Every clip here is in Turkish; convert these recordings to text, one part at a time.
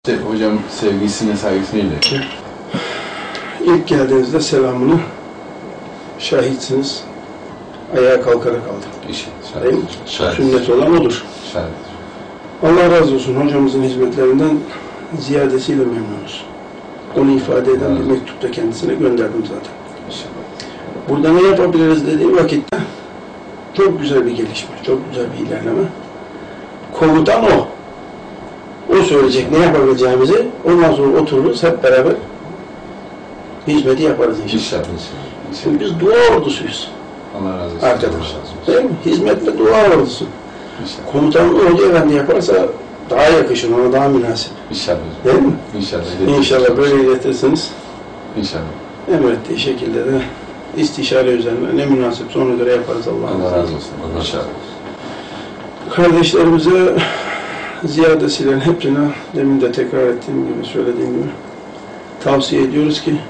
Hocam sevgisine, saygısını iletti. İlk geldiğinizde selamını şahitsiniz. Ayağa kalkarak aldım. Değil mi? Sünnet olan odur. Şahit. Allah razı olsun, hocamızın hizmetlerinden ziyadesiyle memnunuz. Onu ifade eden bir mektupta kendisine gönderdim zaten. Burada ne yapabiliriz dediği vakitte çok güzel bir gelişme, çok güzel bir ilerleme. Komutan o. O söyleyecek ne yapabileceğimizi, ondan sonra otururuz hep beraber hizmeti yaparız inşallah. Çünkü biz dua ordusuyuz. Allah razı olsun. Arkadaşlar. Değil mi? Hizmet ve dua ordusu. Komutanlığı Hoca Efendi yaparsa daha yakışır, ona daha münasip. İnşallah. Değil mi? İnşallah. İnşallah böyle iletirsiniz. İnşallah. Emrettiği şekilde de istişare üzerine ne münasipse ona göre yaparız Allah razı olsun. İnşallah. Kardeşlerimize ziyadesiyle hepsine demin de tekrar ettiğim gibi, söylediğim gibi tavsiye ediyoruz ki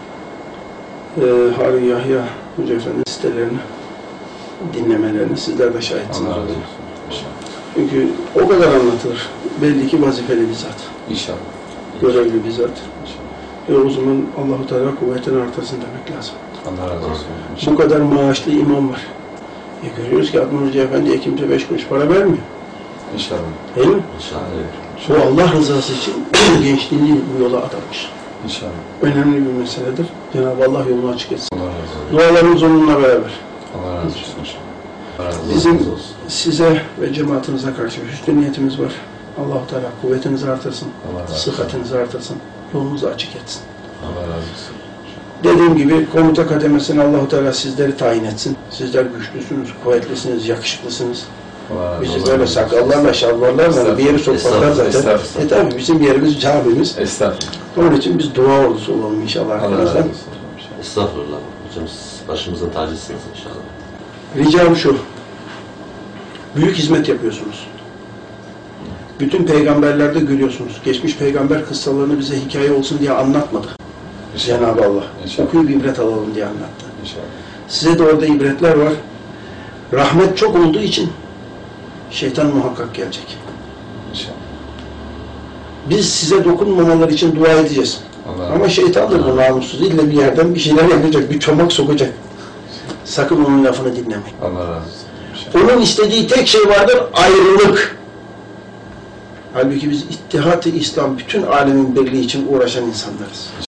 Harun Yahya Hoca Efendi'nin sitelerini dinlemelerini sizler de şahitsiniz. Allah razı olsun. İnşallah. Çünkü o kadar anlatılır. Belli ki vazifeli bir zat. İnşallah. Görevli bir zat. İnşallah. O zaman Allah-u Teala kuvvetini artırsın demek lazım. Allah razı olsun. Bu kadar maaşlı imam var. Görüyoruz ki Adnan Hoca Efendi'ye kimse 5 kuruş para vermiyor. İnşallah. Değil mi? İnşallah. O Allah rızası için gençliğini bu yola adamış. İnşallah. Önemli bir meseledir. Cenab-ı Allah yolunu açık etsin. Allah razı olsun. Dualarımız onunla beraber. Allah razı olsun. Allah razı olsun. Bizim size ve cemaatinize karşı hüsnü niyetimiz var. Allah-u Teala kuvvetinizi artırsın, sıhhatinizi artırsın, yolunuzu açık etsin. Allah razı olsun. Dediğim gibi komuta kademesine Allah-u Teala sizleri tayin etsin. Sizler güçlüsünüz, kuvvetlisiniz, yakışıklısınız. Bizi böyle sakallarla, şalvarlarla bir yeri sokmaklar zaten. Tabi bizim yerimiz camimiz. Estağfurullah. Onun için biz dua ordusu olalım inşallah arkadaşlar. Estağfurullah. Hocam siz başımızın tacısınız inşallah. Ricam şu. Büyük hizmet yapıyorsunuz. Bütün peygamberlerde görüyorsunuz. Geçmiş peygamber kıssalarını bize hikaye olsun diye anlatmadı. Cenab-ı Allah. Okuyup ibret alalım diye anlattı. İnşallah. Size de orada ibretler var. Rahmet çok olduğu için şeytan muhakkak gelecek. İnşallah. Biz size dokunmamalar için dua edeceğiz. Ama şeytandır bu namussuz. İlle bir yerden bir şeyler yapacak, bir çomak sokacak. Sakın onun lafını dinlemeyin. Allah razı olsun. Onun istediği tek şey vardır, ayrılık. Halbuki biz İttihat-ı İslam, bütün alemin birliği için uğraşan insanlarız.